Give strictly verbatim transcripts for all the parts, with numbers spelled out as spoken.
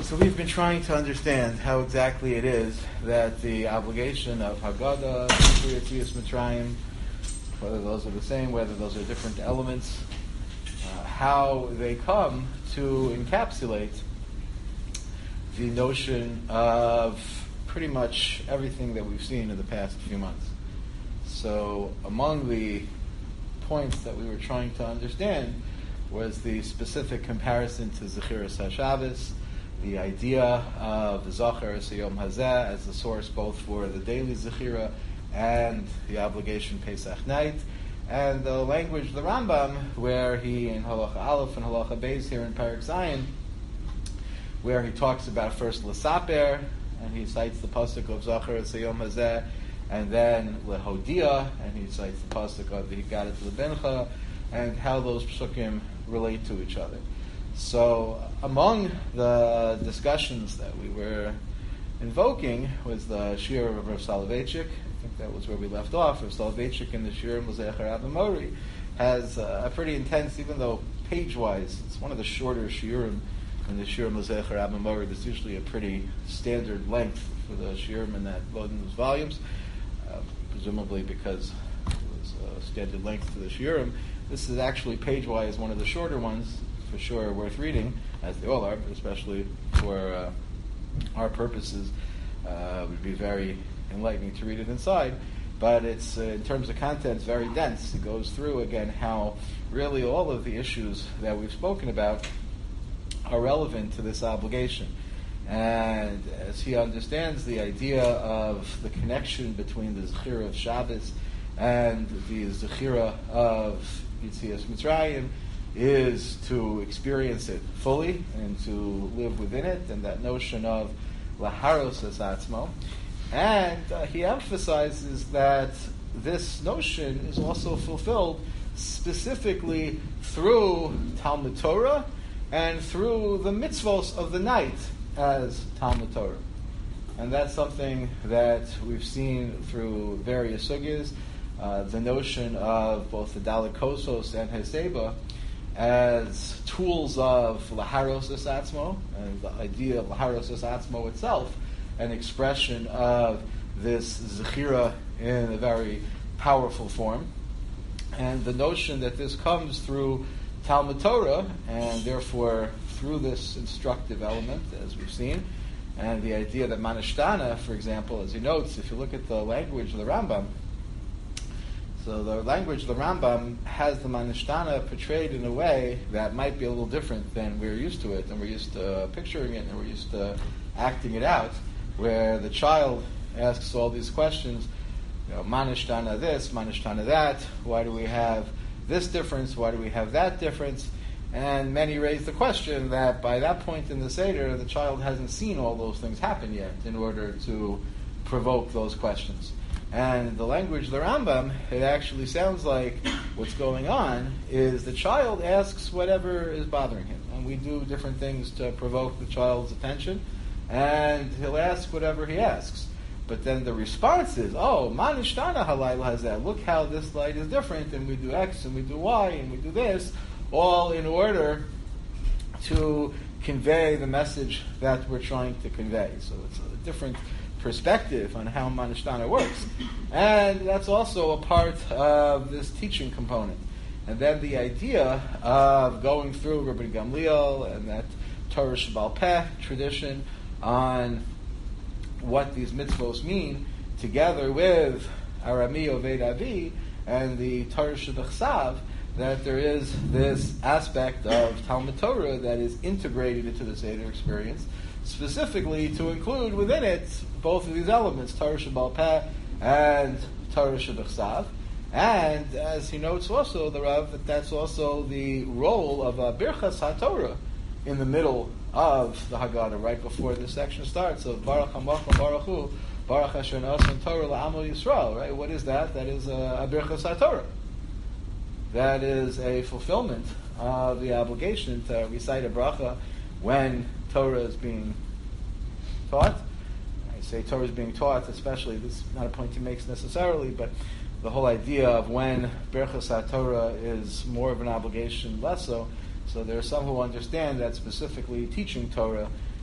So we've been trying to understand how exactly it is that the obligation of Haggadah, Yetzias Mitzrayim, whether those are the same, whether those are different elements, uh, how they come to encapsulate the notion of pretty much everything that we've seen in the past few months. So among the points that we were trying to understand was the specific comparison to Zechiras HaShabbos, the idea of the Zachar Yom Hazeh as the source both for the daily Zechira and the obligation Pesach night, and the language of the Rambam, where he, in Halacha Aleph and Halacha Beis here in Parak Zayin, where he talks about first L'Saper, and he cites the pasuk of Zachar Yom Hazeh, and then Lehodia, and he cites the pasuk of the Higadat Lebencha, and how those psukim relate to each other. So among the discussions that we were invoking was the Shir of Rav Soloveitchik. I think that was where we left off. Rav Soloveitchik in the Shir L'Zecher Abba has uh, a pretty intense, even though page-wise, it's one of the shorter Shirim in the Shir L'Zecher Abba There's usually a pretty standard length for the Shirim in that those volumes, uh, presumably because it was a standard length to the Shirim. This is actually page-wise one of the shorter ones, for sure worth reading, as they all are, but especially for uh, our purposes, uh, it would be very enlightening to read it inside. But it's, uh, in terms of content, very dense. It goes through, again, how really all of the issues that we've spoken about are relevant to this obligation. And as he understands the idea of the connection between the Zechira of Shabbos and the Zechira of Yetzias Mitzrayim, is to experience it fully and to live within it, and that notion of laharos es atzmo. And uh, he emphasizes that this notion is also fulfilled specifically through Talmud Torah and through the mitzvos of the night as Talmud Torah. And that's something that we've seen through various sugyas, uh, the notion of both the Dalet Kosos and Heseba as tools of laharos es atzmo, and the idea of laharos es atzmo itself, an expression of this zechira in a very powerful form, and the notion that this comes through Talmud Torah, and therefore through this instructive element, as we've seen, and the idea that Manashtana, for example, as he notes, if you look at the language of the Rambam, so the language of the Rambam has the Manashtana portrayed in a way that might be a little different than we're used to it, and we're used to picturing it, and we're used to acting it out, where the child asks all these questions, you know, Manashtana this, Manashtana that, why do we have this difference, why do we have that difference? And many raise the question that by that point in the Seder, the child hasn't seen all those things happen yet in order to provoke those questions. And the language of the Rambam, it actually sounds like what's going on is the child asks whatever is bothering him. And we do different things to provoke the child's attention, and he'll ask whatever he asks. But then the response is, oh, Manishtana halayla has that. Look how this light is different, and we do X, and we do Y, and we do this, all in order to convey the message that we're trying to convey. So it's a different perspective on how Manishtana works. And that's also a part of this teaching component. And then the idea of going through Rabbi Gamliel and that Torah Shebal Peh tradition on what these mitzvos mean, together with Arami Oved Avi and the Torah Shebechsav, that there is this aspect of Talmud Torah that is integrated into the Seder experience, specifically to include within it both of these elements, Torah Shebal Peh and Torah Shebechsav. And as he notes also, the Rav, that that's also the role of a Birchas HaTorah in the middle of the Haggadah, right before this section starts, of Baruch HaMacham Baruch Hu, Baruch Asher Nasan Torah La'amo Yisrael, right? What is that? That is a, a Birchas HaTorah. That is a fulfillment of the obligation to recite a bracha when Torah is being taught. I say Torah is being taught, especially, this is not a point he makes necessarily, but the whole idea of when Birchas HaTorah is more of an obligation, less so. So there are some who understand that specifically teaching Torah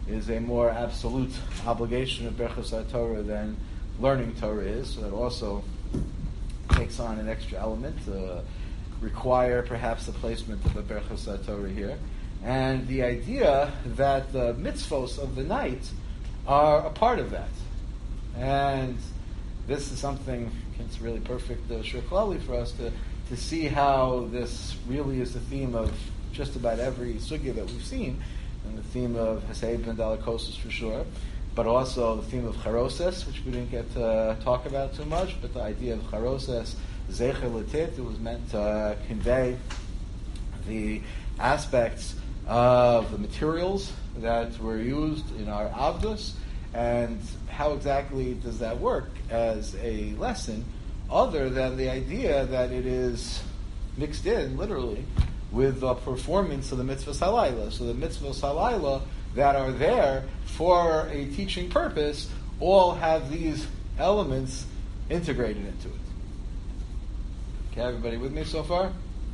is a more absolute obligation of Berchos HaTorah than learning Torah is. So that also takes on an extra element to require perhaps the placement of a Berchos HaTorah here. And the idea that the mitzvos of the night are a part of that. And this is something, it's really perfect uh, Shir Klali for us to, to see how this really is the theme of just about every sugya that we've seen, and the theme of Hesed ben Dalikosis for sure, but also the theme of Charoses, which we didn't get to talk about too much, but the idea of Charoses, Zecher L'Tit, it was meant to uh, convey the aspects of the materials that were used in our Avdus, and how exactly does that work as a lesson, other than the idea that it is mixed in, literally, with the performance of the mitzvahs halayla. So the mitzvahs halayla that are there for a teaching purpose all have these elements integrated into it. Okay, everybody with me so far?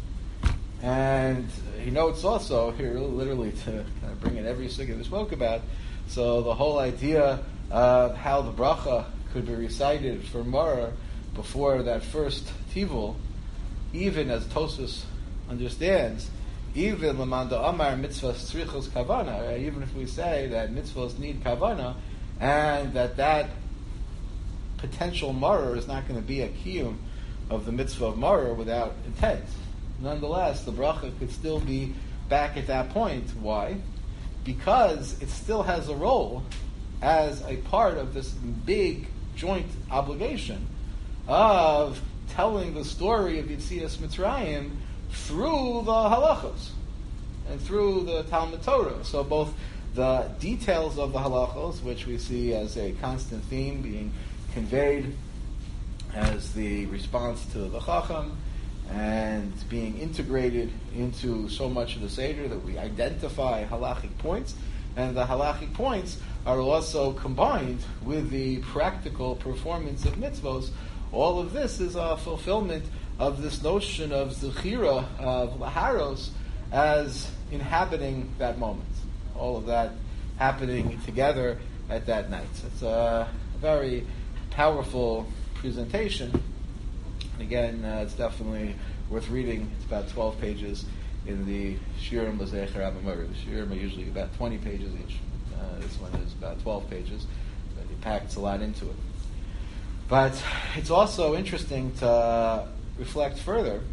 And he notes also here, literally to kind of bring in every sugya we spoke about, so the whole idea of how the bracha could be recited for Maror before that first tivul, even as Tosfos understands, even Lamanda Amar mitzvahs tzrichos kavana, right? Even if we say that mitzvahs need kavana, and that that potential Maror is not going to be a kiyum of the mitzvah of Maror without intent. Nonetheless, the bracha could still be back at that point. Why? Because it still has a role as a part of this big joint obligation of telling the story of Yetzias Mitzrayim through the halachos and through the Talmud Torah. So both the details of the halachos, which we see as a constant theme being conveyed as the response to the Chacham, and being integrated into so much of the Seder that we identify halachic points, and the halachic points are also combined with the practical performance of mitzvos. All of this is a fulfillment of this notion of Zechira, of Laharos, as inhabiting that moment. All of that happening together at that night. It's a very powerful presentation. Again, uh, it's definitely worth reading. It's about twelve pages in the Shiurim L'Zecher Abamur. The Shiurim are usually about twenty pages each. Uh, this one is about twelve pages, but it packs a lot into it. But it's also interesting to reflect further.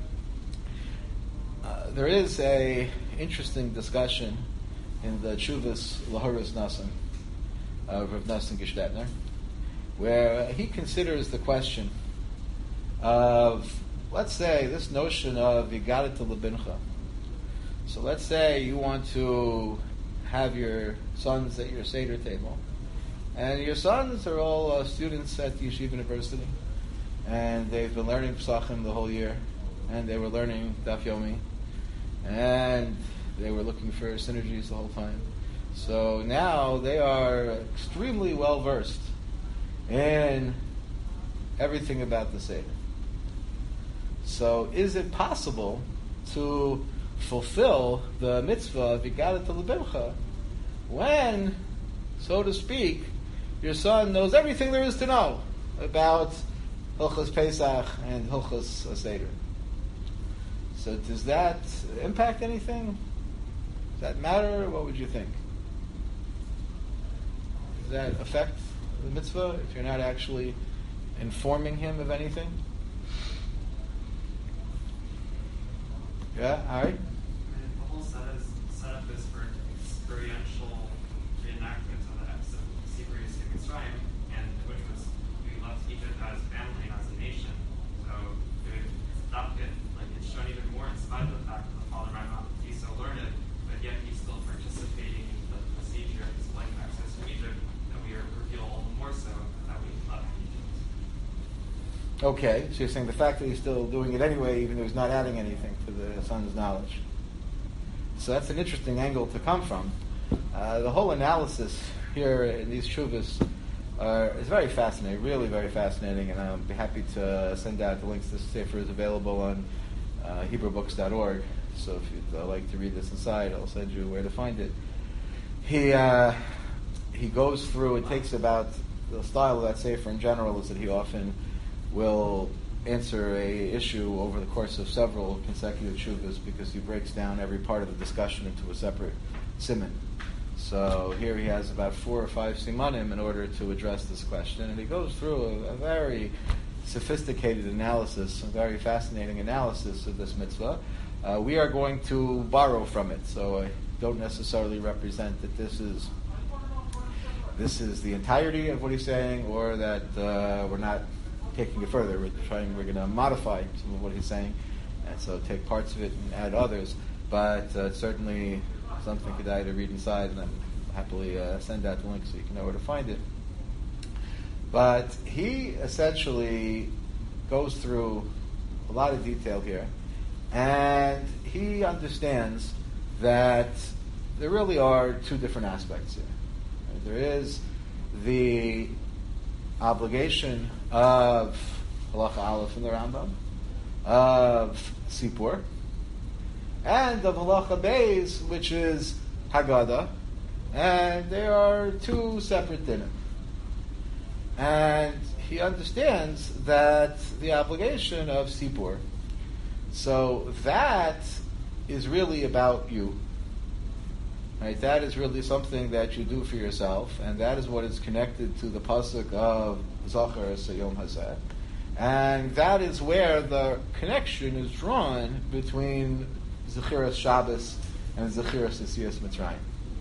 Uh, there is a interesting discussion in the Tshuvas Lahoros Nassim of Rav Nassim Gestetner, where he considers the question of, let's say, this notion of Yigadat Lebincha. So let's say you want to have your sons at your Seder table, and your sons are all uh, students at Yeshiva University, and they've been learning Pesachim the whole year, and they were learning Daf Yomi, and they were looking for synergies the whole time. So now they are extremely well versed in everything about the Seder. So is it possible to fulfill the mitzvah of Yigadat Lebincha when, so to speak, your son knows everything there is to know about Hilchos Pesach and Hilchos Seder? So does that impact anything? Does that matter? What would you think? Does that affect the mitzvah if you're not actually informing him of anything? Yeah, all right. The whole setup is for experiential reenactment of the episode of Sefer Yetzias Mitzrayim, and which was we left Egypt as family and as a nation. So it stopped it, like it's shown even more in spite of the fact that the father might not be so learned, but yet he's still participating in the procedure of displaying access to Egypt, and we reveal all the more so that we left Egypt. Okay, so you're saying the fact that he's still doing it anyway, even though he's not adding anything to the son's knowledge. So that's an interesting angle to come from. Uh, the whole analysis here in these shuvas uh, is very fascinating, really very fascinating, and I'll be happy to send out the links. This sefer is available on uh, Hebrew books dot org, so if you'd uh, like to read this inside, I'll send you where to find it. he uh, he goes through. It takes about the style of that sefer in general is that he often will answer a issue over the course of several consecutive shuvas because he breaks down every part of the discussion into a separate siman. So here he has about four or five simanim in order to address this question, and he goes through a, a very sophisticated analysis, a very fascinating analysis of this mitzvah. Uh, we are going to borrow from it, so I don't necessarily represent that this is this is the entirety of what he's saying, or that uh, we're not taking it further. We're trying. We're going to modify some of what he's saying, and so take parts of it and add others. But uh, certainly something Kedai to read inside, and I'll happily uh, send out the link so you can know where to find it. But he essentially goes through a lot of detail here, and he understands that there really are two different aspects here. There is the obligation of Halacha Aleph in the Rambam, of Sipur, and of Halacha Beis, which is Haggadah, and they are two separate dinim. And he understands that the obligation of Sipur, so that is really about you. Right? That is really something that you do for yourself, and that is what is connected to the pasuk of Zachar Sayom Hazeh. And that is where the connection is drawn between Zechiras Shabbos and Zechiras Yetzias Mitzrayim.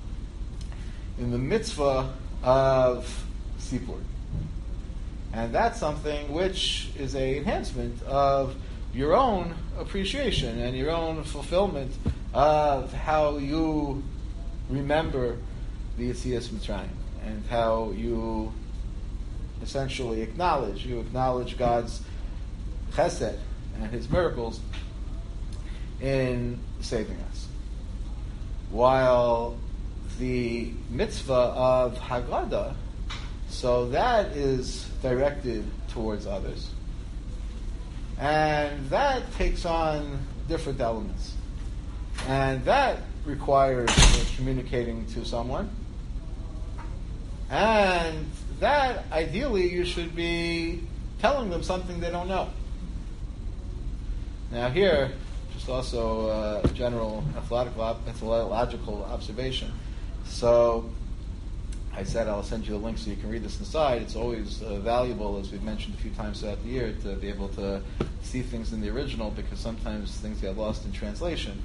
In the mitzvah of Sipur. And that's something which is an enhancement of your own appreciation and your own fulfillment of how you remember the Yetzias Mitzrayim and how you essentially acknowledge, you acknowledge God's chesed and His miracles in saving us. While the mitzvah of Haggadah, so that is directed towards others. And that takes on different elements. And that requires communicating to someone. And that, ideally, you should be telling them something they don't know. Now here, just also a general ethological observation. So, I said I'll send you a link so you can read this inside. It's always uh, valuable, as we've mentioned a few times throughout the year, to be able to see things in the original, because sometimes things get lost in translation.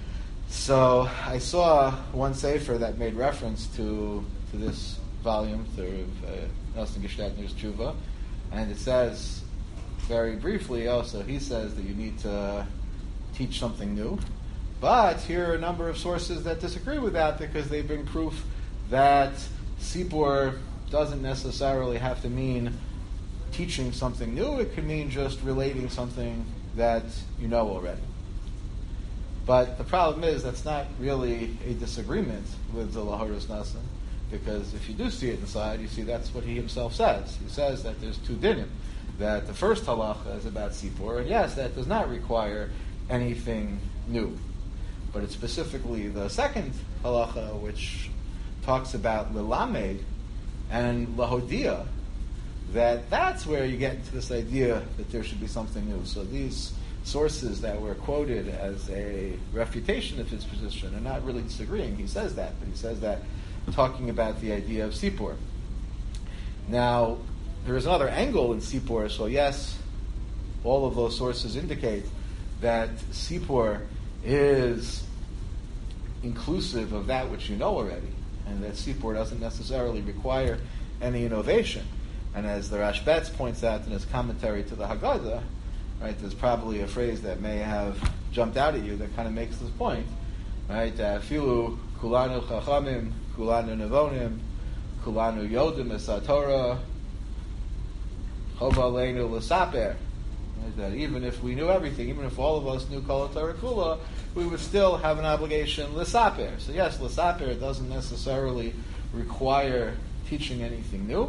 So I saw one sefer that made reference to to this volume, to Nelson Gestetner's Tshuva, and it says very briefly also, he says that you need to teach something new. But here are a number of sources that disagree with that, because they bring proof that Sipur doesn't necessarily have to mean teaching something new. It could mean just relating something that you know already. But the problem is that's not really a disagreement with the Laharos Nasan, because if you do see it inside, you see that's what he himself says. He says that there's two dinim. That the first halacha is about Sipur, and yes, that does not require anything new. But it's specifically the second halacha, which talks about Lilamed and Lahodia, that that's where you get into this idea that there should be something new. So these sources that were quoted as a refutation of his position are not really disagreeing. He says that, but he says that talking about the idea of Sipur. Now, there is another angle in Sipur. So yes, all of those sources indicate that Sipur is inclusive of that which you know already, and that Sipur doesn't necessarily require any innovation. And as the Rashbetz points out in his commentary to the Haggadah, right, there's probably a phrase that may have jumped out at you that kind of makes this point, right? Filu kulanu chachamim, kulanu nevonim, kulanu yodim esatorah, chova aleinu l'saper. That even if we knew everything, even if all of us knew Kol HaTorah Kula, we would still have an obligation l'saper. So yes, l'saper doesn't necessarily require teaching anything new.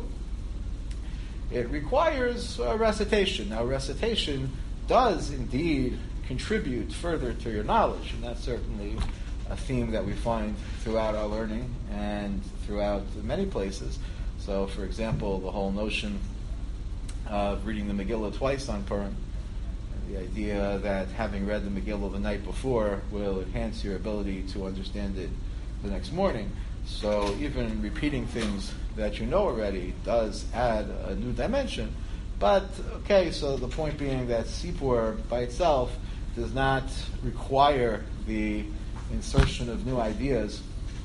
It requires uh, recitation. Now, recitation does indeed contribute further to your knowledge, and that's certainly a theme that we find throughout our learning and throughout many places. So, for example, the whole notion of reading the Megillah twice on Purim, the idea that having read the Megillah the night before will enhance your ability to understand it the next morning. So even repeating things that you know already does add a new dimension. But, okay, so the point being that Sipur by itself does not require the insertion of new ideas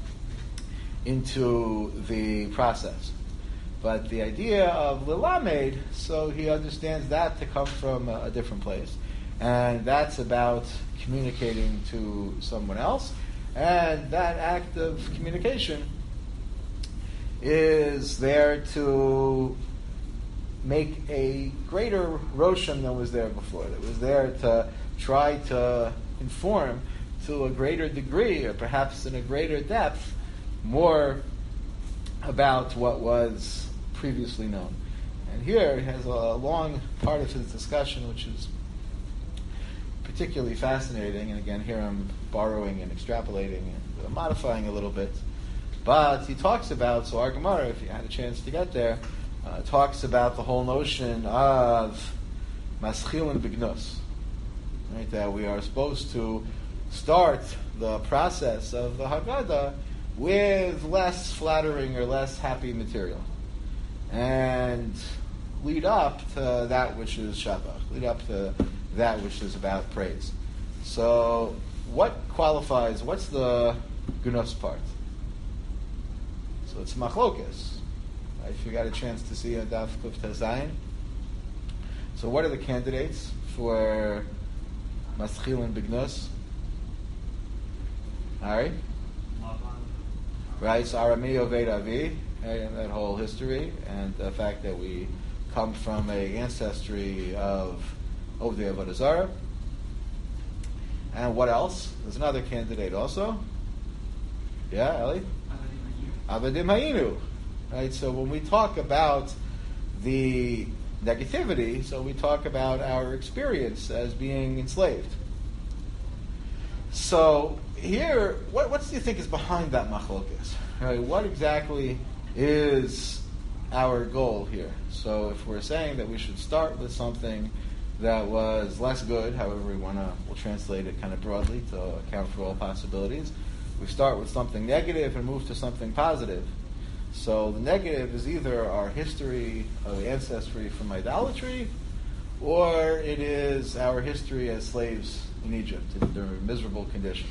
into the process. But the idea of Lilamed, so he understands that to come from a, a different place. And that's about communicating to someone else. And that act of communication is there to make a greater Roshan than was there before. That was there to try to inform to a greater degree, or perhaps in a greater depth, more about what was previously known. And here he has a long part of his discussion which is particularly fascinating, and again here I'm borrowing and extrapolating and uh, modifying a little bit. But he talks about, so our Gemara, if you had a chance to get there, uh, talks about the whole notion of maschilin bignus, right? That we are supposed to start the process of the Haggadah with less flattering or less happy material, and lead up to that which is Shabbat, lead up to that which is about praise. So, what qualifies, what's the gunus part? So it's machlokes. Right? If you got a chance to see a Daf Kuf Tazayin. So what are the candidates for maschil and bignus? Alright? Right, so Arami Oved Avi, right, and that whole history, and the fact that we come from a ancestry of Ovdei Avodah Zarah. And what else? There's another candidate also. Yeah, Eli? Avadim Hayinu. Right, so when we talk about the negativity, so we talk about our experience as being enslaved. So here, what, what do you think is behind that machlokes? Right, what exactly is our goal here? So if we're saying that we should start with something that was less good, however we want to, we'll translate it kind of broadly to account for all possibilities. We start with something negative and move to something positive. So the negative is either our history of ancestry from idolatry, or it is our history as slaves in Egypt under miserable conditions.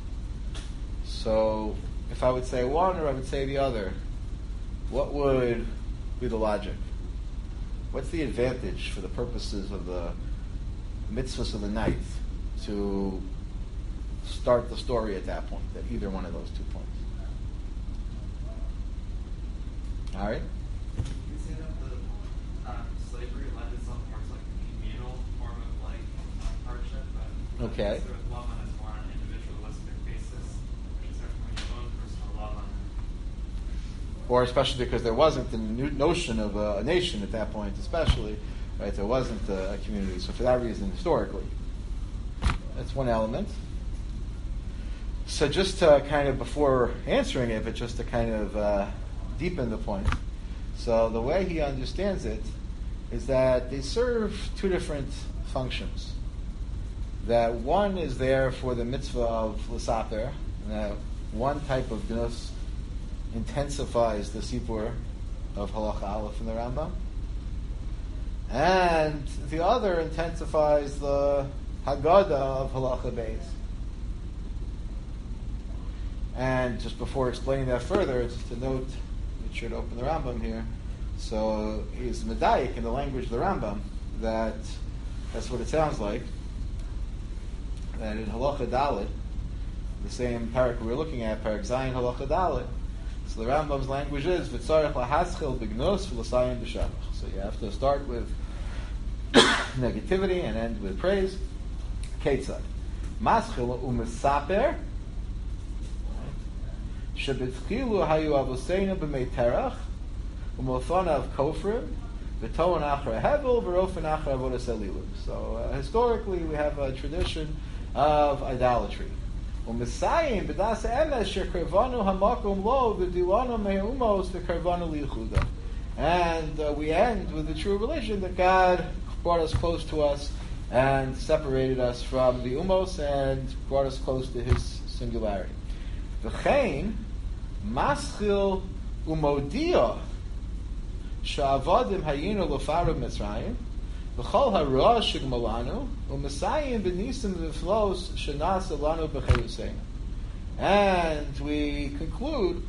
So if I would say one or I would say the other, what would be the logic? What's the advantage for the purposes of the mitzvahs of the night to start the story at that point, at either one of those two points? All right? You say that the uh, slavery led to something more like a communal form of like uh, hardship, but okay. Sort of love on is more on an individualistic basis, which is from your own personal love on. Or especially because there wasn't the new notion of a, a nation at that point, especially, right? There wasn't a, a community. So for that reason, historically, that's one element. So just to kind of, before answering it, but just to kind of uh, deepen the point. So the way he understands it is that they serve two different functions. That one is there for the mitzvah of l'saper, and that one type of gnus intensifies the sipur of Halacha Aleph in the Rambam, and the other intensifies the Haggadah of Halacha Beis. And just before explaining that further, just to note, we should open the Rambam here. So he's medayik in the language of the Rambam that that's what it sounds like. That in Halacha Dalet, the same parak we were looking at, parak Zayin Halacha Dalet. So the Rambam's language is v'tzarech lahaschil b'gnos v'lasayim b'shavach. So you have to start with negativity and end with praise. Ketzad maschil u'mesaper shebitchilu hayu avoseinu b'mei terach u'molfana of kofrim v'toan achra hevel v'rofen achra avodas elilu. So uh, historically we have a tradition of idolatry. U'misayim b'das emes shekarvanu hamakom lo v'dilanu me'umos v'karvanu li'chuda. And uh, we end with the true religion that God brought us close to us and separated us from the umos and brought us close to His singularity. V'chein maschil umodia sha'avadim hayinu lefaru Mitzrayim v'chol hara shigmalanu u'misayim b'nisim v'flos shenas elanu b'chayuseinu. And we conclude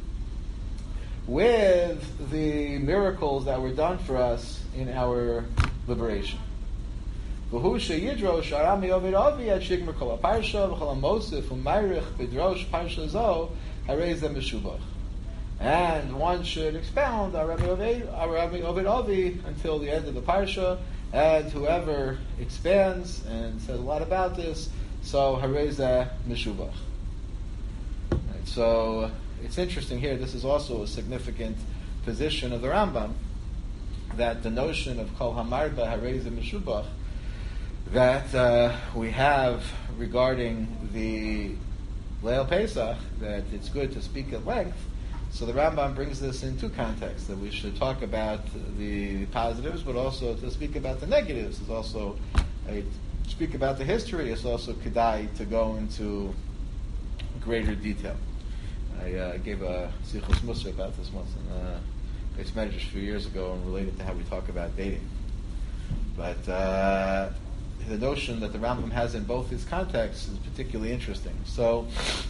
with the miracles that were done for us in our liberation. V'hu sheyidrosh arami ovid avi at shigmer kol ha'parsha v'chol ha'mosif u'mayrich b'drosh parsha zo harei zeh meshubach. And one should expound arami ovid arami ovid avi until the end of the parsha, and whoever expands and says a lot about this, so harei zeh meshubach. Right, so it's interesting here, this is also a significant position of the Rambam, that the notion of Kol Hamarba Harei Zeh Meshubach that uh, we have regarding the Leil Pesach, that it's good to speak at length. So the Rambam brings this in two contexts, that we should talk about the positives, but also to speak about the negatives. It's also a, speak about the history. It's also kedai to go into greater detail. I uh, gave a Sichos Musar about this once in uh, Beis Medrash a few years ago, and related to how we talk about dating. But uh, the notion that the Rambam has in both his contexts is particularly interesting. So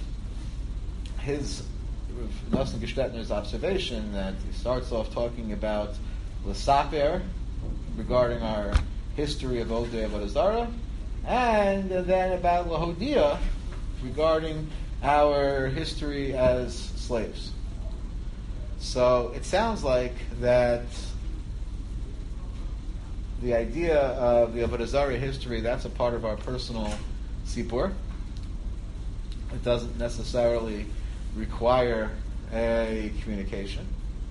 his Nosson Gestetner's observation that he starts off talking about L'Saper regarding our history of Odeh Avodah Zarah, and then about Lahodia regarding our history as slaves. So it sounds like that the idea of the Avodah Zarah history, that's a part of our personal sipur. It doesn't necessarily require a communication.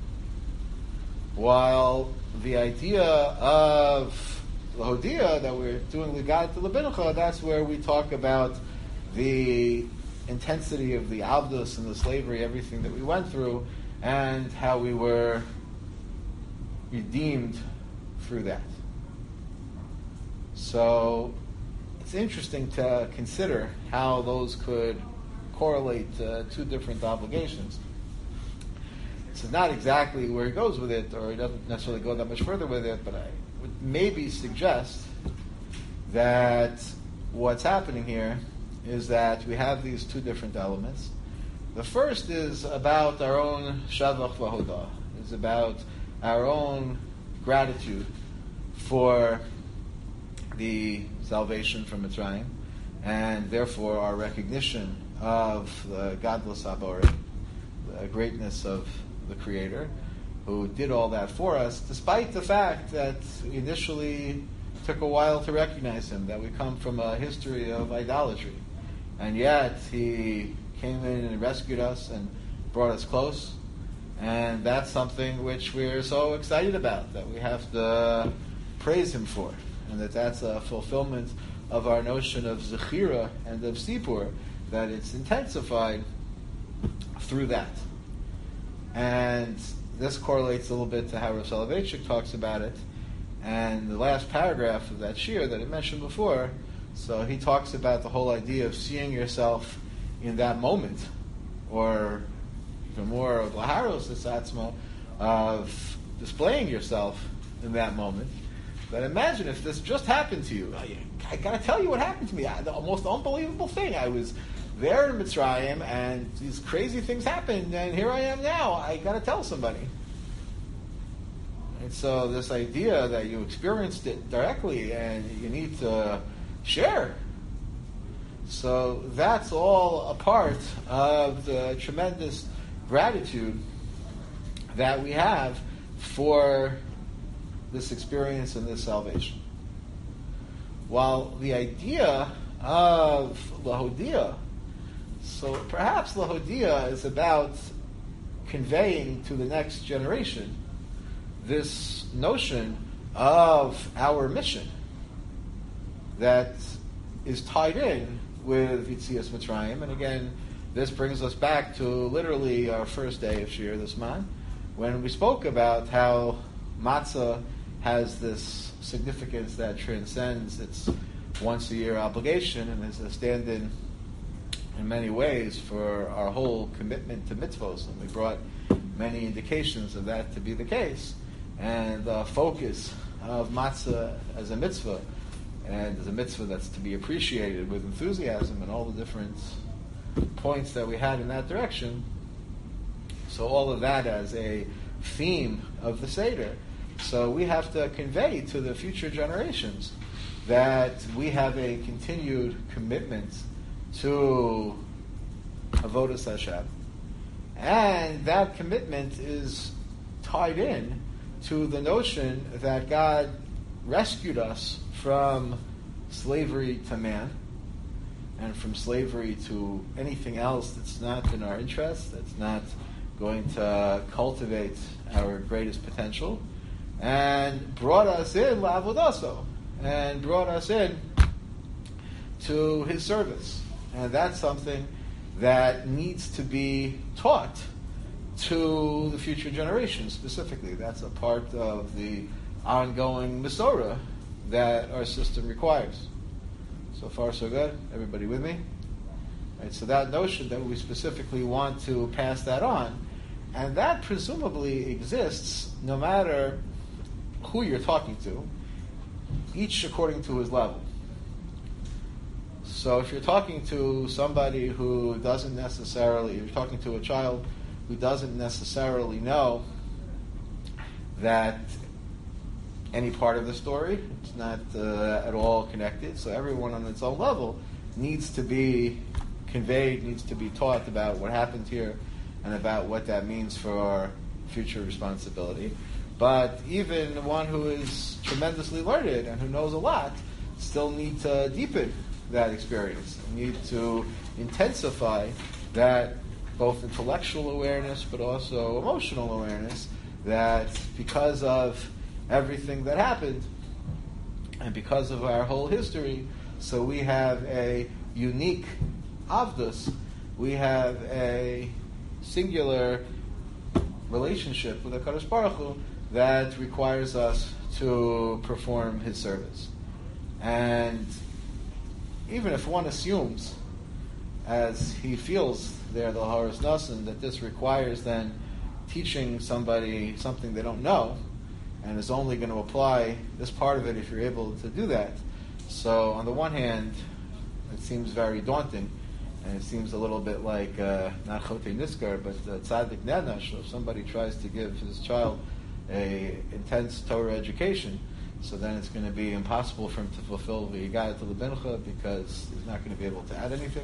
While the idea of Lahodia, that we're doing Ligat to Lebinucha, that's where we talk about the intensity of the Avdus and the slavery, everything that we went through, and how we were redeemed through that. So it's interesting to consider how those could correlate to two different obligations. This is not exactly where he goes with it, or he doesn't necessarily go that much further with it, but I would maybe suggest that what's happening here is that we have these two different elements. The first is about our own shavach v'hodah. It's about our own gratitude for the salvation from Mitzrayim, and therefore our recognition of the godless Abore, the greatness of the Creator, who did all that for us, despite the fact that we initially took a while to recognize Him, that we come from a history of idolatry. And yet, He came in and rescued us and brought us close. And that's something which we're so excited about, that we have to praise Him for. And that that's a fulfillment of our notion of Zechira and of Sipur, that it's intensified through that. And this correlates a little bit to how Rav Soloveitchik talks about it. And the last paragraph of that shir that I mentioned before, so he talks about the whole idea of seeing yourself in that moment, or even more of laharos esatzma, of displaying yourself in that moment. But imagine if this just happened to you. I, I got to tell you what happened to me. I, the most unbelievable thing. I was there in Mitzrayim, and these crazy things happened, and here I am now. I got to tell somebody. And so this idea that you experienced it directly and you need to share. So that's all a part of the tremendous gratitude that we have for this experience and this salvation. While the idea of Lahodia, so perhaps Lahodia is about conveying to the next generation this notion of our mission that is tied in with Yitzias Mitzrayim. And again, this brings us back to literally our first day of Shir this month, when we spoke about how matzah has this significance that transcends its once-a-year obligation and is a stand-in in many ways for our whole commitment to mitzvos. And we brought many indications of that to be the case. And the focus of matzah as a mitzvah, and as a mitzvah that's to be appreciated with enthusiasm, and all the different points that we had in that direction. So all of that as a theme of the Seder. So we have to convey to the future generations that we have a continued commitment to Avodas Hashem. And that commitment is tied in to the notion that God rescued us from slavery to man, and from slavery to anything else that's not in our interest, that's not going to cultivate our greatest potential, and brought us in la'avodaso, and brought us in to His service. And that's something that needs to be taught to the future generations specifically. That's a part of the ongoing Masorah that our system requires. So far, so good? Everybody with me? Right, so that notion that we specifically want to pass that on, and that presumably exists no matter who you're talking to, each according to his level. So if you're talking to somebody who doesn't necessarily, if you're talking to a child who doesn't necessarily know that any part of the story, it's not uh, at all connected, so everyone on its own level needs to be conveyed, needs to be taught about what happened here and about what that means for our future responsibility. But even one who is tremendously learned and who knows a lot still need to deepen that experience, need to intensify that both intellectual awareness but also emotional awareness, that because of everything that happened and because of our whole history, so we have a unique avdus, we have a singular relationship with HaKadosh Baruch Hu that requires us to perform His service. And even if one assumes, as he feels there, the Haras Nasan, that this requires then teaching somebody something they don't know, and is only going to apply this part of it if you're able to do that. So on the one hand, it seems very daunting, and it seems a little bit like, uh, not Chotei Niskar, but uh, Tzadik Nenash. If somebody tries to give his child a intense Torah education, so then it's going to be impossible for him to fulfill V'yigadah to Lebincha, because he's not going to be able to add anything.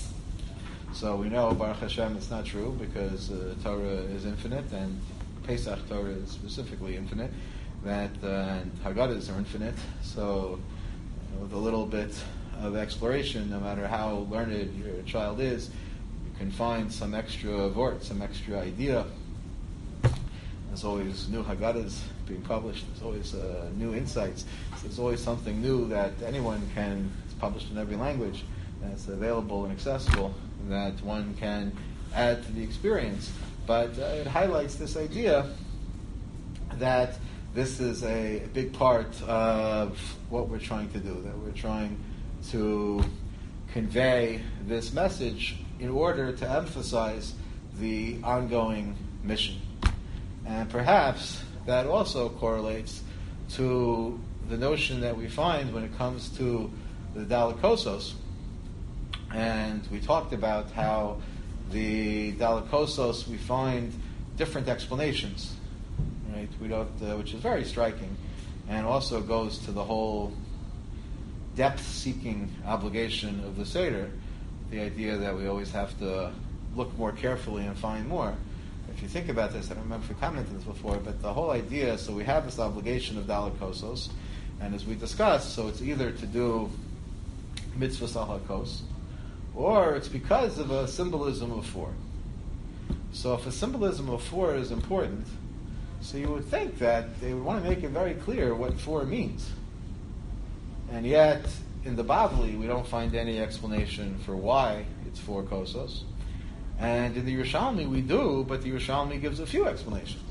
So we know, Baruch Hashem, it's not true, because uh, Torah is infinite, and Pesach Torah is specifically infinite, that uh, and Haggadahs are infinite. So you know, with a little bit of exploration, no matter how learned your child is, you can find some extra vort, some extra idea. There's always new Haggadahs being published. There's always uh, new insights. So there's always something new that anyone can, it's published in every language, that's available and accessible, that one can add to the experience. But uh, it highlights this idea that this is a big part of what we're trying to do, that we're trying to convey this message in order to emphasize the ongoing mission. And perhaps that also correlates to the notion that we find when it comes to the Dalikosos. And we talked about how the Dalikosos, we find different explanations, right? We don't, uh, which is very striking, and also goes to the whole depth-seeking obligation of the Seder, the idea that we always have to look more carefully and find more. If you think about this, I don't remember if we commented this before, but the whole idea, so we have this obligation of Dalikosos, and as we discussed, so it's either to do mitzvahs al hakos, or it's because of a symbolism of four. So if a symbolism of four is important, so you would think that they would want to make it very clear what four means. And yet, in the Bavli, we don't find any explanation for why it's four kosos. And in the Yerushalmi, we do, but the Yerushalmi gives a few explanations.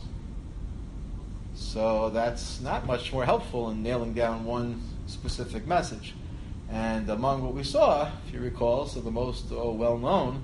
So that's not much more helpful in nailing down one specific message. And among what we saw, if you recall, so the most oh, well-known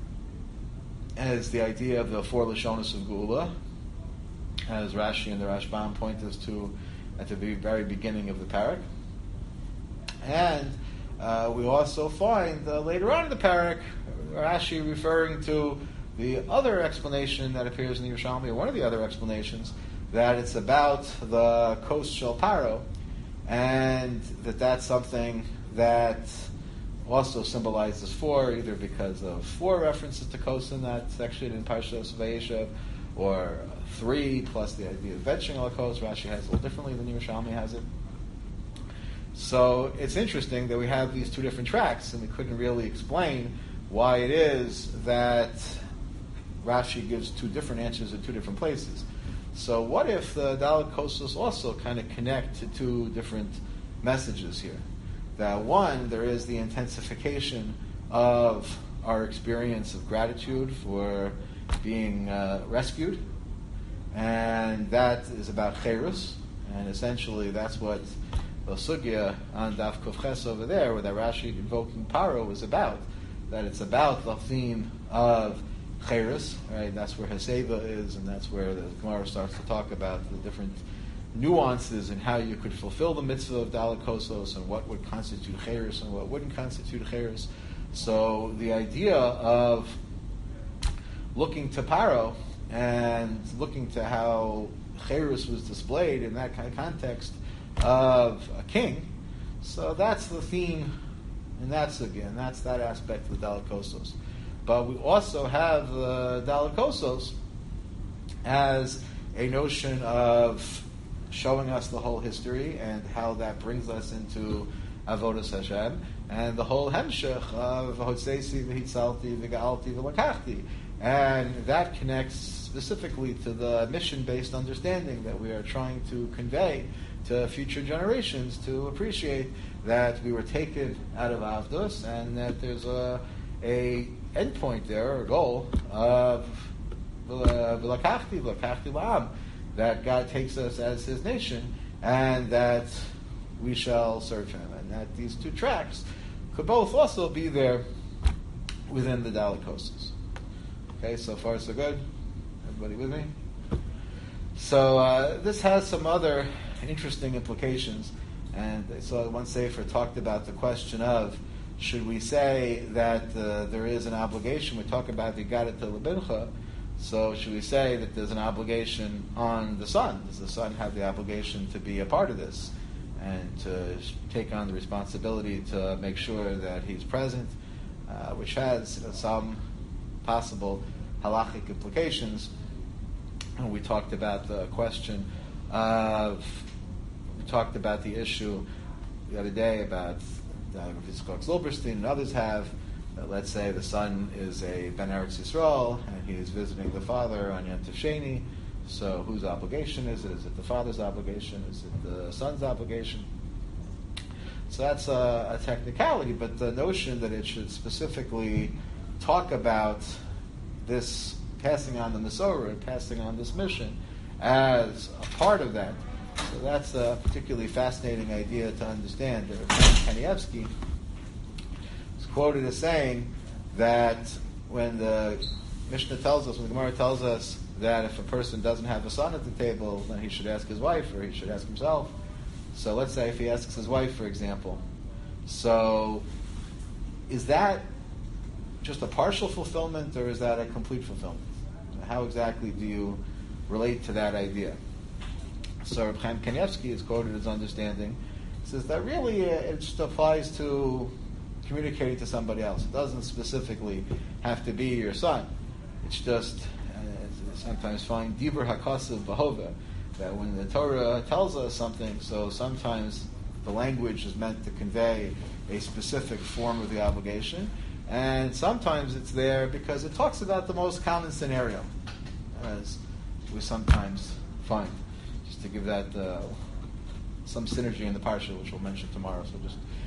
is the idea of the four Lashonos of Geula, as Rashi and the Rashbam point us to at the very beginning of the parak. And uh, we also find uh, later on in the parak, Rashi referring to the other explanation that appears in the Yerushalmi, or one of the other explanations, that it's about the Kos Shel Paro, and that that's something that also symbolizes four, either because of four references to Kos in that section in Parshas Vayeshev, or three plus the idea of benching al Kos. Rashi has it a little differently than Yerushalmi has it. So it's interesting that we have these two different tracks, and we couldn't really explain why it is that Rashi gives two different answers in two different places. So what if the Dalet Kosos also kind of connect to two different messages here? That one, there is the intensification of our experience of gratitude for being uh, rescued, and that is about Cherus, and essentially that's what the sugya on Daf Kuf Ches over there, where that Rashi invoking Paro was about, that it's about the theme of Cherus, right? That's where Haseva is, and that's where the Gemara starts to talk about the different nuances in how you could fulfill the mitzvah of Dalet Kosos, and what would constitute Cherus and what wouldn't constitute Cherus. So the idea of looking to Paro and looking to how Cherus was displayed in that kind of context of a king, so that's the theme, and that's again, that's that aspect of the Dalet Kosos. But we also have the Dalet Kosos as a notion of showing us the whole history and how that brings us into Avodas Hashem, and the whole hemshech of Hotzeisi v'hitzalti v'ga'alti v'lakachti, and that connects specifically to the mission-based understanding that we are trying to convey to future generations, to appreciate that we were taken out of Avdus, and that there's a a endpoint there, or a goal of v'lakachti v'lakachti la'am, that God takes us as His nation, and that we shall serve Him, and that these two tracks could both also be there within the Dalet Kosos. Okay, so far so good. Everybody with me? So uh, this has some other interesting implications, and so one sefer talked about the question of, should we say that uh, there is an obligation? We talk about the V'yigadet lebincha. So should we say that there's an obligation on the son? Does the son have the obligation to be a part of this and to take on the responsibility to make sure that he's present, uh, which has, you know, some possible halachic implications? And we talked about the question of, we talked about the issue the other day about Yitzchak Zilberstein and others have, that let's say the son is a Ben Eretz Yisrael and he is visiting the father on Yom Tov Sheni, so whose obligation is it? Is it the father's obligation? Is it the son's obligation? So that's a, a technicality, but the notion that it should specifically talk about this passing on the Masorah and passing on this mission as a part of that, so that's a particularly fascinating idea to understand. Kanievsky is quoted as saying that when the Mishnah tells us, when the Gemara tells us that if a person doesn't have a son at the table, then he should ask his wife, or he should ask himself. So let's say if he asks his wife, for example. So is that just a partial fulfillment, or is that a complete fulfillment? How exactly do you relate to that idea? So Reb Chaim Kanievsky is quoted as understanding, says that really it just applies to communicating to somebody else. It doesn't specifically have to be your son. It's just, uh, sometimes find Dibur HaKasav Bahova, that when the Torah tells us something, so sometimes the language is meant to convey a specific form of the obligation, and sometimes it's there because it talks about the most common scenario, as we sometimes find. Just to give that uh, some synergy in the parsha, which we'll mention tomorrow. So just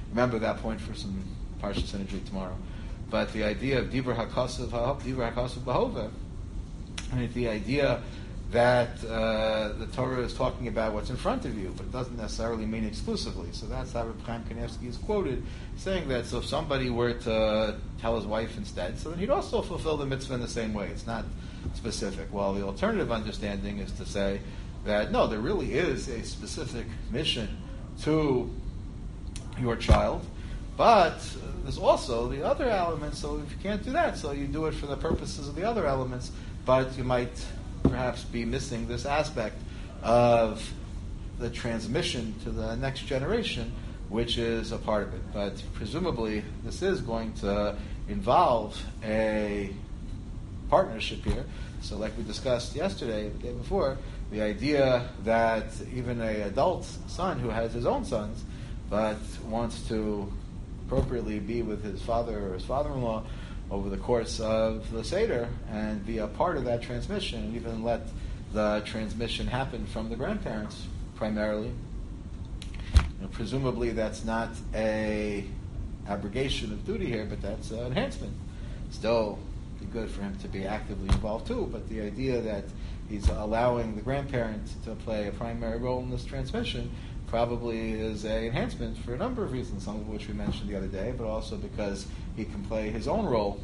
remember that point for some Parsha synergy tomorrow. But the idea of Dibur HaKasav Dibur HaKasav Bahova, and the idea that uh, the Torah is talking about what's in front of you, but it doesn't necessarily mean exclusively. So that's how Reb Chaim Kanievsky is quoted, saying that so if somebody were to tell his wife instead, so then he'd also fulfill the mitzvah in the same way. It's not specific. While the alternative understanding is to say that no, there really is a specific mission to your child, but there's also the other elements, so if you can't do that, so you do it for the purposes of the other elements, but you might perhaps be missing this aspect of the transmission to the next generation, which is a part of it. But presumably, this is going to involve a partnership here. So like we discussed yesterday, the day before, the idea that even an adult son who has his own sons, but wants to appropriately be with his father or his father-in-law over the course of the Seder and be a part of that transmission, and even let the transmission happen from the grandparents primarily. You know, presumably that's not a abrogation of duty here, but that's an enhancement. Still be good for him to be actively involved too, but the idea that he's allowing the grandparent to play a primary role in this transmission probably is an enhancement for a number of reasons, some of which we mentioned the other day, but also because he can play his own role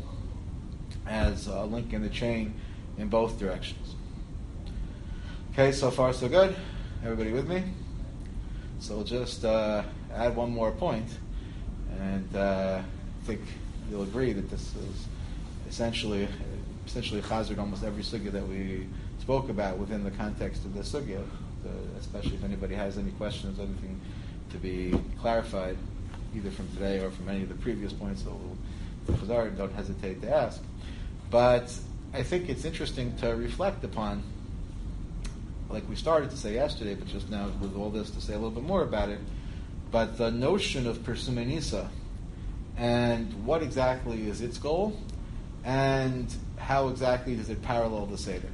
as a link in the chain in both directions. Okay, so far so good. Everybody with me? So we'll just uh, add one more point, and uh, I think you'll agree that this is essentially essentially chazard almost every sugya that we spoke about within the context of this sugya. Uh, especially if anybody has any questions, anything to be clarified, either from today or from any of the previous points that we'll Chazar, don't hesitate to ask. But I think it's interesting to reflect upon, like we started to say yesterday, but just now with all this to say a little bit more about it, but the notion of Persumei Nisa and what exactly is its goal and how exactly does it parallel the Seder.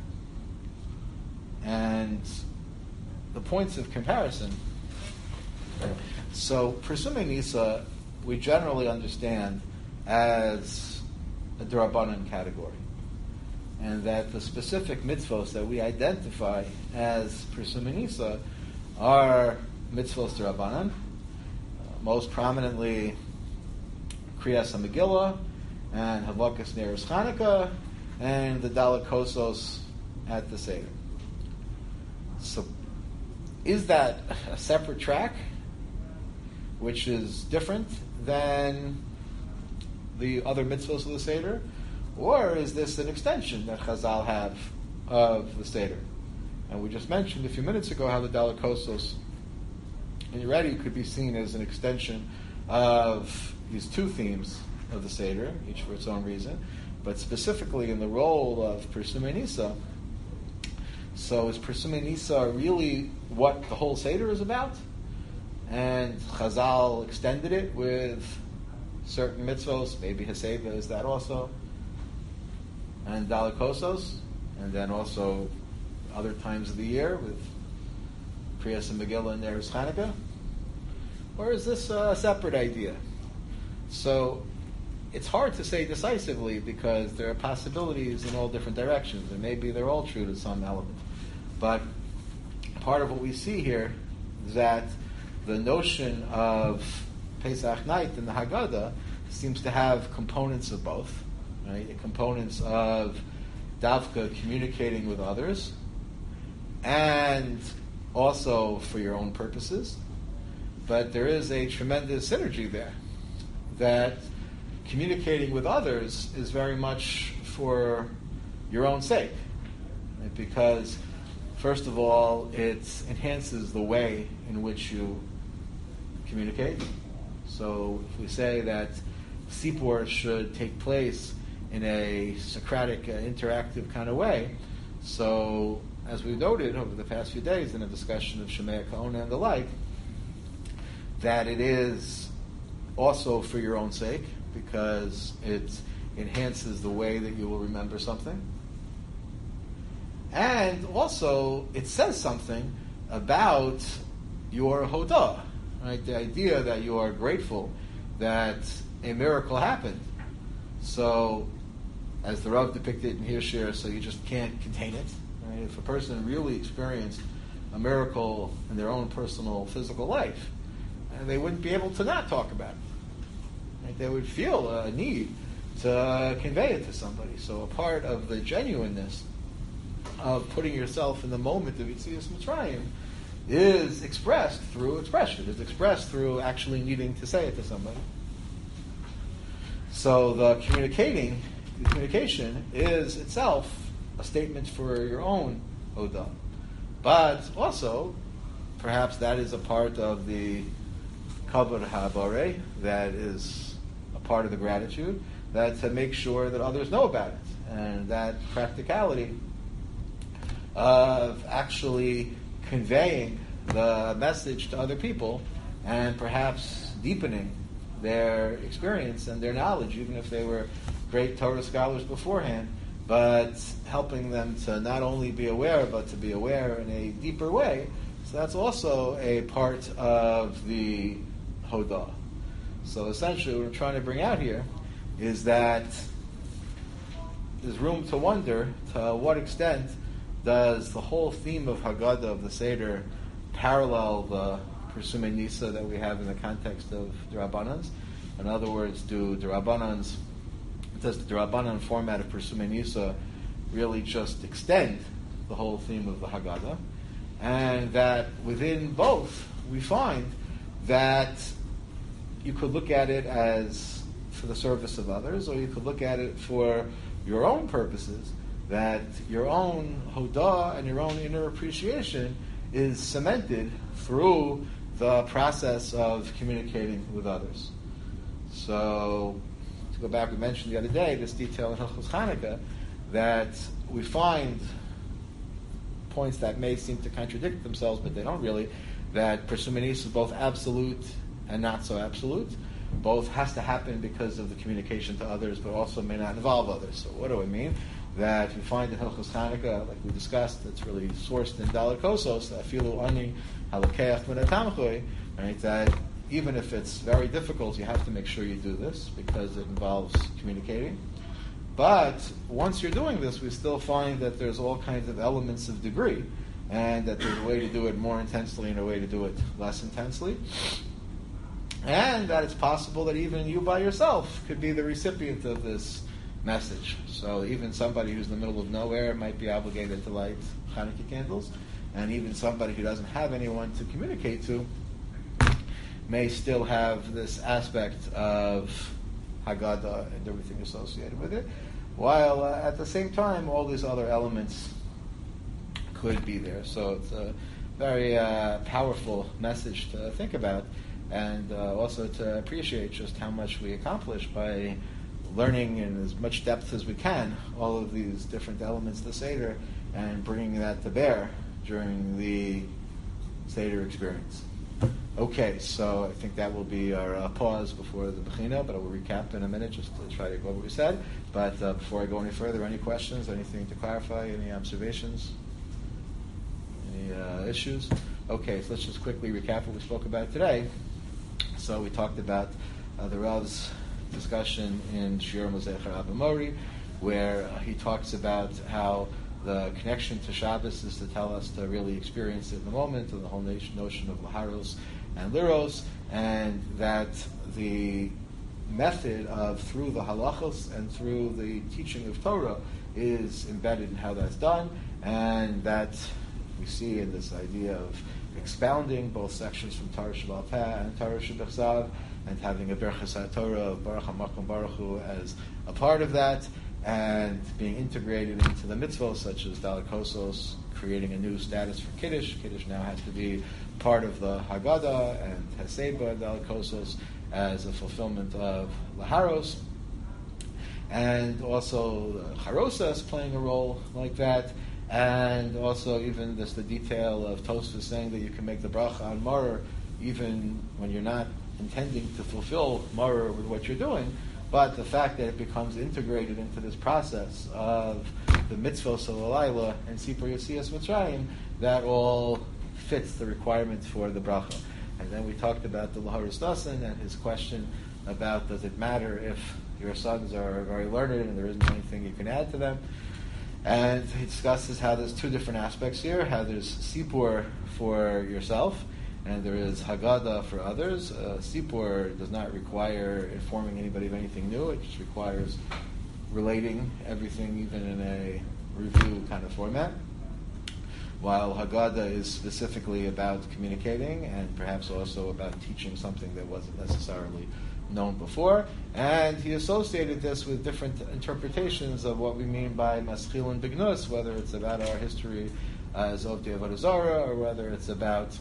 And the points of comparison. So, Persumei Nisa, we generally understand as a D'Rabbanan category, and that the specific mitzvos that we identify as Persumei Nisa are mitzvos D'Rabbanan, uh, most prominently Kriyas HaMegillah and Havakas Neros Chanukah and the Dalet Kosos at the Seder. So, is that a separate track, which is different than the other mitzvahs of the Seder? Or is this an extension that Chazal have of the Seder? And we just mentioned a few minutes ago how the Dalet Kosos already could be seen as an extension of these two themes of the Seder, each for its own reason, but specifically in the role of Persumei Nisa. So is Persumei Nisa really what the whole Seder is about? And Chazal extended it with certain mitzvos, maybe Haseva is that also, and Dalet Kosos, and then also other times of the year with Kriyas HaMegillah and Neros Chanukah? Or is this a separate idea? So it's hard to say decisively because there are possibilities in all different directions, and maybe they're all true to some element. But part of what we see here is that the notion of Pesach night in the Haggadah seems to have components of both, right? Components of Davka communicating with others, and also for your own purposes. But there is a tremendous synergy there, that communicating with others is very much for your own sake, right? Because first of all, it enhances the way in which you communicate. So if we say that Sipur should take place in a Socratic, uh, interactive kind of way, so as we noted over the past few days in a discussion of Shemaya Ka'ona and the like, that it is also for your own sake, because it enhances the way that you will remember something. And also, it says something about your hodah, right? The idea that you are grateful that a miracle happened. So, as the Rav depicted in Hirshir, so you just can't contain it. Right? If a person really experienced a miracle in their own personal physical life, and they wouldn't be able to not talk about it. Right? They would feel a need to convey it to somebody. So a part of the genuineness of putting yourself in the moment of Yetzias Mitzrayim is expressed through expression. It's expressed through actually needing to say it to somebody. So the communicating, the communication is itself a statement for your own Odah. But also, perhaps that is a part of the Kavod HaBorei, that is a part of the gratitude, that to make sure that others know about it. And that practicality of actually conveying the message to other people and perhaps deepening their experience and their knowledge, even if they were great Torah scholars beforehand, but helping them to not only be aware, but to be aware in a deeper way. So that's also a part of the Hodah. So essentially what I'm trying to bring out here is that there's room to wonder to what extent does the whole theme of Haggadah, of the Seder, parallel the Persumei Nisa that we have in the context of D'Rabbanans? In other words, do D'Rabbanans, does the D'Rabbanan format of Persumei Nisa really just extend the whole theme of the Haggadah? And that within both, we find that you could look at it as for the service of others, or you could look at it for your own purposes, that your own Hodah and your own inner appreciation is cemented through the process of communicating with others. So, to go back, we mentioned the other day this detail in Hilchos Chanukah, that we find points that may seem to contradict themselves, but they don't really, that Persumei Nisa is both absolute and not so absolute. Both has to happen because of the communication to others, but also may not involve others. So what do I mean? That we find in Hilchos Chanukah, like we discussed, it's really sourced in Dalet Kosos, Afilu Ani Halakeach Min HaTamchui, right? That even if it's very difficult, you have to make sure you do this because it involves communicating. But once you're doing this, we still find that there's all kinds of elements of degree, and that there's a way to do it more intensely and a way to do it less intensely. And that it's possible that even you by yourself could be the recipient of this message. So even somebody who's in the middle of nowhere might be obligated to light Hanukkah candles, and even somebody who doesn't have anyone to communicate to may still have this aspect of Haggadah and everything associated with it, while uh, at the same time all these other elements could be there. So it's a very uh, powerful message to think about, and uh, also to appreciate just how much we accomplish by learning in as much depth as we can all of these different elements of the Seder and bringing that to bear during the Seder experience. Okay, so I think that will be our uh, pause before the Bechina, but I will recap in a minute just to try to go over what we said. But uh, before I go any further, any questions, anything to clarify, any observations, any uh, issues? Okay, so let's just quickly recap what we spoke about today. So we talked about uh, the Rav's discussion in Shir Mozecher Abba Mori, where uh, he talks about how the connection to Shabbos is to tell us to really experience it in the moment, and the whole notion of Laharos and Liros, and that the method of through the halachos and through the teaching of Torah is embedded in how that's done, and that we see in this idea of expounding both sections from Torah Sheba'al Peh and Torah Shebechsav, and having a Berachas HaTorah of Baruch HaMakom Baruch Hu as a part of that, and being integrated into the mitzvahs such as Dalet Kosos, creating a new status for Kiddush. Kiddush now has to be part of the Haggadah, and Heseba Dalet Kosos as a fulfillment of Laharos. And also Charosas playing a role like that. And also even this the detail of Tosfos saying that you can make the bracha on Maror even when you're not intending to fulfill Maror with what you're doing. But the fact that it becomes integrated into this process of the mitzvos of Laila and Sipur Yetzias Mitzrayim, that all fits the requirements for the bracha. And then we talked about the Laharos Dasan and his question about does it matter if your sons are very learned and there isn't anything you can add to them. And he discusses how there's two different aspects here, how there's Sipur for yourself, and there is Haggadah for others. Uh, Sipur does not require informing anybody of anything new, it just requires relating everything even in a review kind of format. While Haggadah is specifically about communicating and perhaps also about teaching something that wasn't necessarily known before. And he associated this with different interpretations of what we mean by Maschil and Bignus, whether it's about our history as Ovdei Avodah Zarah, or whether it's about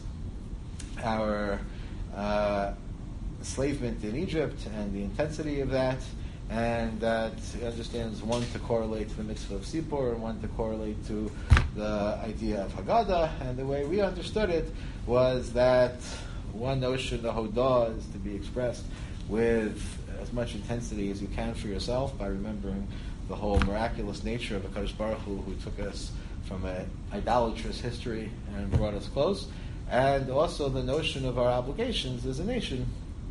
our uh, enslavement in Egypt and the intensity of that, and that he understands one to correlate to the mitzvah of Sipur and one to correlate to the idea of Haggadah. And the way we understood it was that one notion, the Hodah, is to be expressed with as much intensity as you can for yourself by remembering the whole miraculous nature of HaKadosh Baruch Hu, who took us from an idolatrous history and brought us close, and also the notion of our obligations as a nation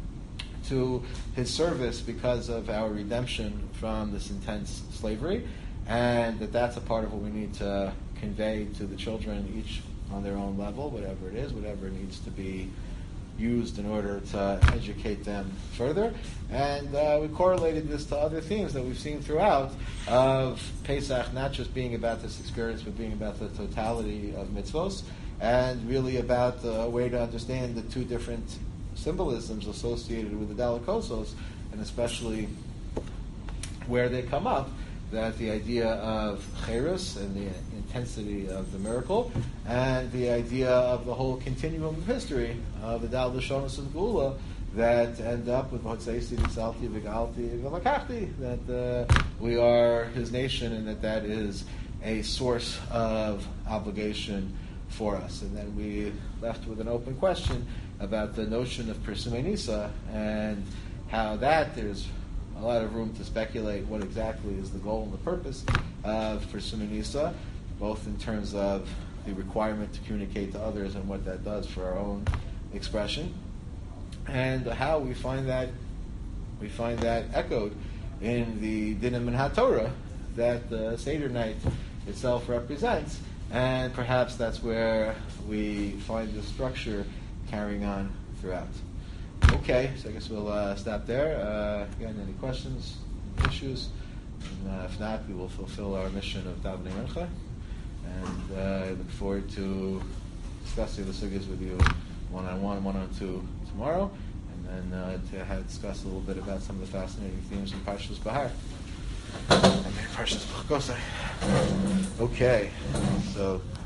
to his service because of our redemption from this intense slavery, and that that's a part of what we need to convey to the children, each on their own level, whatever it is, whatever needs to be used in order to educate them further. And uh, we correlated this to other themes that we've seen throughout of Pesach, not just being about this experience, but being about the totality of mitzvos, and really about a way to understand the two different symbolisms associated with the Dalikosos, and especially where they come up, that the idea of Cherus and the intensity of the miracle, and the idea of the whole continuum of history of the Dal Lashonos and Gula that end up with Hotzeisi, Visalti, Vigalti, Vilakachti, that uh, we are his nation and that that is a source of obligation for us. And then we left with an open question about the notion of Pirsumei Nisa and how that there's a lot of room to speculate what exactly is the goal and the purpose of Pirsumei Nisa, both in terms of the requirement to communicate to others and what that does for our own expression, and how we find that we find that echoed in the Dinim and HaTorah that the Seder night itself represents, and perhaps that's where we find the structure carrying on throughout. Okay, so I guess we'll uh, stop there. Uh, again, any questions, issues? And, uh, if not, we will fulfill our mission of Davening Mincha. And uh, I look forward to discussing the sugyas with you one-on-one, one-on-two tomorrow. And then uh, to have discuss a little bit about some of the fascinating themes in Parshas Bahar. And Parshas Bechukosai. Okay, so...